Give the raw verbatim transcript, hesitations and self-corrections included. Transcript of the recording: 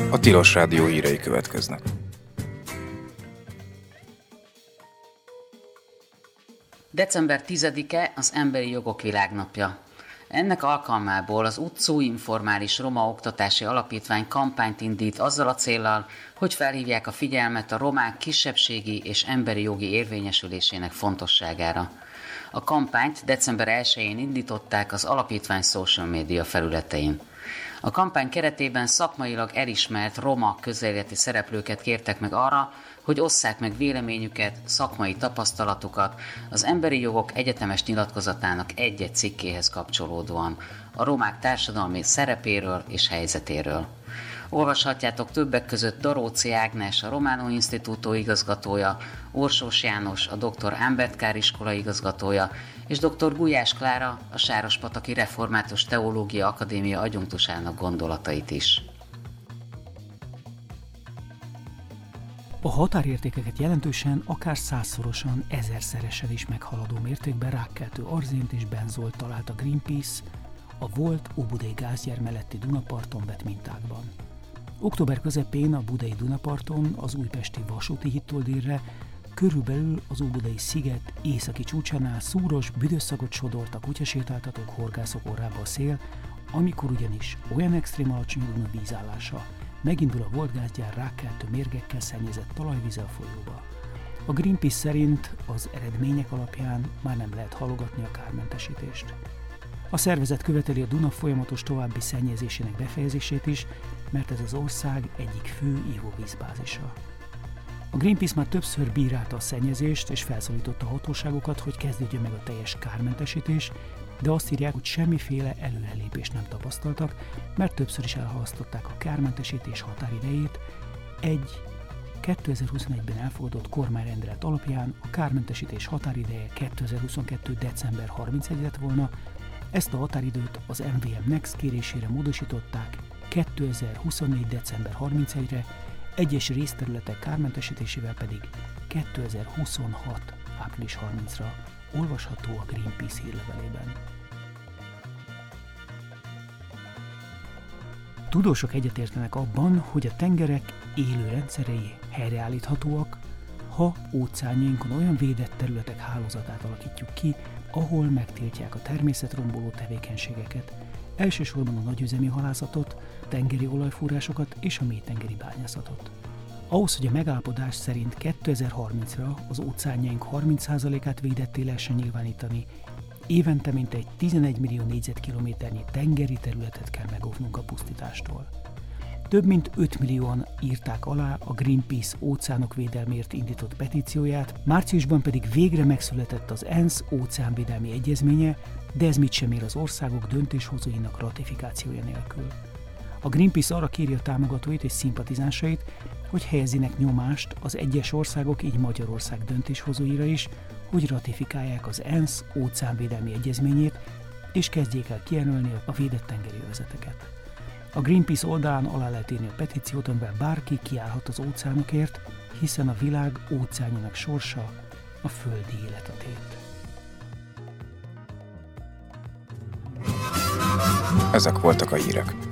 A Tilos Rádió hírei következnek. december tizedike az Emberi Jogok Világnapja. Ennek alkalmából az Utcó Informális Roma Oktatási Alapítvány kampányt indít azzal a céllal, hogy felhívják a figyelmet a romák kisebbségi és emberi jogi érvényesülésének fontosságára. A kampányt december elsején indították az alapítvány social media felületein. A kampány keretében szakmailag elismert roma közéleti szereplőket kértek meg arra, hogy osszák meg véleményüket, szakmai tapasztalatukat az Emberi Jogok Egyetemes Nyilatkozatának egy-egy cikkéhez kapcsolódóan, a romák társadalmi szerepéről és helyzetéről. Olvashatjátok többek között Daróci Ágnes, a Romano Instituto igazgatója, Orsós János, a doktor Ámbert iskola igazgatója, és doktor Gulyás Klára, a Sárospataki Református Teológia Akadémia adjunktusának gondolatait is. A határértékeket jelentősen, akár százszorosan, ezerszeresen is meghaladó mértékben rákkeltő arzént és benzolt talált a Greenpeace a volt óbudai gázgyár melletti Dunaparton vett mintákban. Október közepén a budai Dunaparton, az újpesti vasúti hittól délre, körülbelül az óbudai sziget északi csúcsánál szúros, büdös szagot sodort a kutyasétáltatók, horgászok orrába a szél, amikor ugyanis olyan extrém alacsony a Duna vízállása, megindul a volt gázgyár rákkeltő mérgekkel szennyezett talajvíze a folyóba. A Greenpeace szerint az eredmények alapján már nem lehet halogatni a kármentesítést. A szervezet követeli a Duna folyamatos további szennyezésének befejezését is, mert ez az ország egyik fő ivóvízbázisa. A Greenpeace már többször bírálta a szennyezést, és felszólította a hatóságokat, hogy kezdődjön meg a teljes kármentesítés, de azt írják, hogy semmiféle előrelépést nem tapasztaltak, mert többször is elhalasztották a kármentesítés határidejét. Egy kétezer-huszonegyben elfogadott kormányrendelet alapján a kármentesítés határideje kétezer-huszonkettő. december harmincegyedike lett volna, ezt a határidőt az em vé em Next kérésére módosították kétezer-huszonnégy. december harmincegyedikére, egyes részterületek kármentesítésével pedig kétezer-huszonhat. április harmincadikára, olvasható a Greenpeace hírlevelében. Tudósok egyetértenek abban, hogy a tengerek élő rendszerei helyreállíthatóak, ha óceánjainkon olyan védett területek hálózatát alakítjuk ki, ahol megtiltják a természetromboló tevékenységeket, elsősorban a nagyüzemi halászatot, tengeri olajfúrásokat és a mélytengeri bányászatot. Ahhoz, hogy a megállapodás szerint kétezer-harmincra az óceánjaink harminc százalékát védetté lehessen nyilvánítani, évente mintegy tizenegy millió négyzetkilométernyi tengeri területet kell megóvnunk a pusztítástól. Több mint öt millióan írták alá a Greenpeace óceánok védelmért indított petícióját, márciusban pedig végre megszületett az ENSZ óceánvédelmi egyezménye, de ez mit sem ér az országok döntéshozóinak ratifikációja nélkül. A Greenpeace arra kéri a támogatóit és szimpatizánsait, hogy helyezzenek nyomást az egyes országok, így Magyarország döntéshozóira is, hogy ratifikálják az ENSZ óceánvédelmi egyezményét, és kezdjék el kijelölni a védett tengeri övezeteket. A Greenpeace oldalán alá lehet írni a petíciót, amivel bárki kiállhat az óceánokért, hiszen a világ óceánjának sorsa a földi élet a tét. Ezek voltak a hírek.